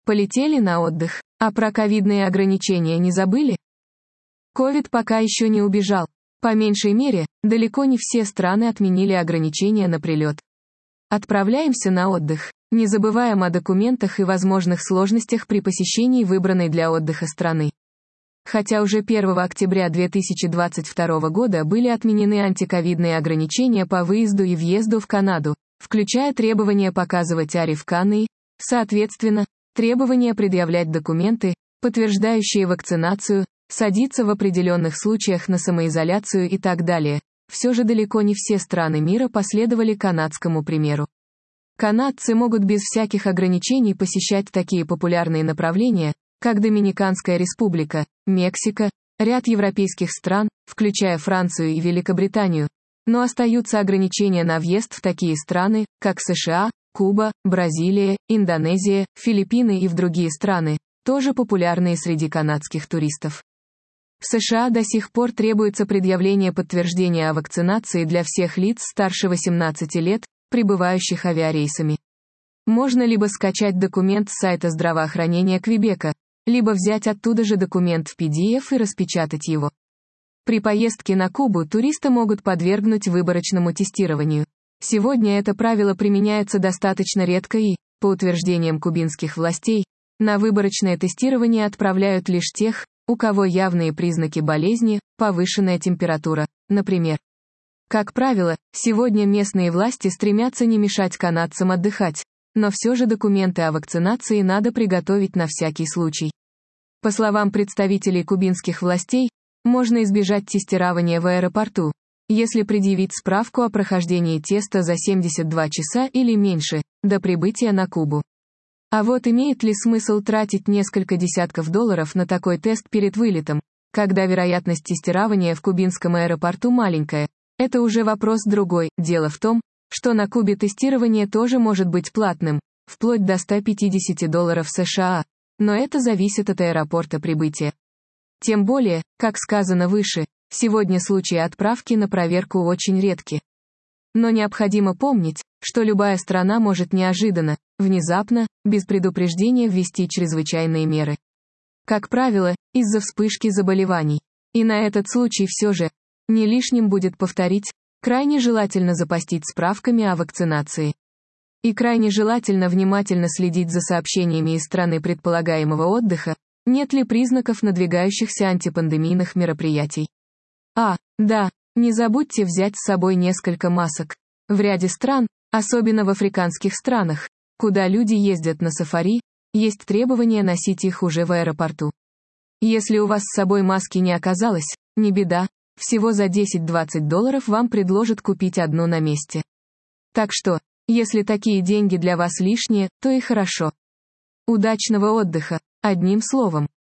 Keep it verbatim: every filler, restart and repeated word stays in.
Полетели на отдых. А про ковидные ограничения не забыли? Ковид пока еще не убежал. По меньшей мере, далеко не все страны отменили ограничения на прилет. Отправляемся на отдых. Не забываем о документах и возможных сложностях при посещении выбранной для отдыха страны. Хотя уже первого октября две тысячи двадцать второго года были отменены антиковидные ограничения по выезду и въезду в Канаду, включая требование показывать АРИ-КАН и, соответственно, требование предъявлять документы, подтверждающие вакцинацию, садиться в определенных случаях на самоизоляцию и так далее, все же далеко не все страны мира последовали канадскому примеру. Канадцы могут без всяких ограничений посещать такие популярные направления, как Доминиканская республика, Мексика, ряд европейских стран, включая Францию и Великобританию, но остаются ограничения на въезд в такие страны, как США, Куба, Бразилия, Индонезия, Филиппины и в другие страны, тоже популярные среди канадских туристов. В США до сих пор требуется предъявление подтверждения о вакцинации для всех лиц старше восемнадцати лет, прибывающих авиарейсами. Можно либо скачать документ с сайта здравоохранения Квебека, либо взять оттуда же документ в пи ди эф и распечатать его. При поездке на Кубу туриста могут подвергнуть выборочному тестированию. Сегодня это правило применяется достаточно редко и, по утверждениям кубинских властей, на выборочное тестирование отправляют лишь тех, у кого явные признаки болезни, повышенная температура, например. Как правило, сегодня местные власти стремятся не мешать канадцам отдыхать, но все же документы о вакцинации надо приготовить на всякий случай. По словам представителей кубинских властей, можно избежать тестирования в аэропорту, если предъявить справку о прохождении теста за семьдесят два часа или меньше, до прибытия на Кубу. А вот имеет ли смысл тратить несколько десятков долларов на такой тест перед вылетом, когда вероятность тестирования в кубинском аэропорту маленькая? Это уже вопрос другой. Дело в том, что на Кубе тестирование тоже может быть платным, вплоть до ста пятидесяти долларов США, но это зависит от аэропорта прибытия. Тем более, как сказано выше, сегодня случаи отправки на проверку очень редки. Но необходимо помнить, что любая страна может неожиданно, внезапно, без предупреждения ввести чрезвычайные меры. Как правило, из-за вспышки заболеваний. И на этот случай все же, не лишним будет повторить, крайне желательно запастись справками о вакцинации. И крайне желательно внимательно следить за сообщениями из страны предполагаемого отдыха, нет ли признаков надвигающихся антипандемийных мероприятий. А, да, не забудьте взять с собой несколько масок. В ряде стран, особенно в африканских странах, куда люди ездят на сафари, есть требование носить их уже в аэропорту. Если у вас с собой маски не оказалось, не беда, всего за десять-двадцать долларов вам предложат купить одну на месте. Так что, если такие деньги для вас лишние, то и хорошо. Удачного отдыха, одним словом.